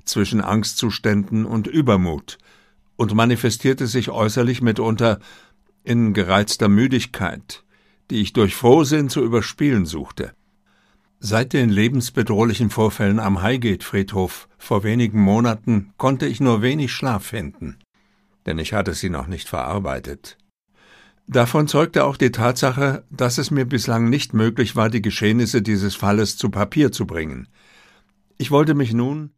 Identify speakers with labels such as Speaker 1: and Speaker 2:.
Speaker 1: zwischen Angstzuständen und Übermut und manifestierte sich äußerlich mitunter in gereizter Müdigkeit, die ich durch Frohsinn zu überspielen suchte. Seit den lebensbedrohlichen Vorfällen am Highgate-Friedhof vor wenigen Monaten konnte ich nur wenig Schlaf finden, denn ich hatte sie noch nicht verarbeitet. Davon zeugte auch die Tatsache, dass es mir bislang nicht möglich war, die Geschehnisse dieses Falles zu Papier zu bringen. Ich wollte mich nun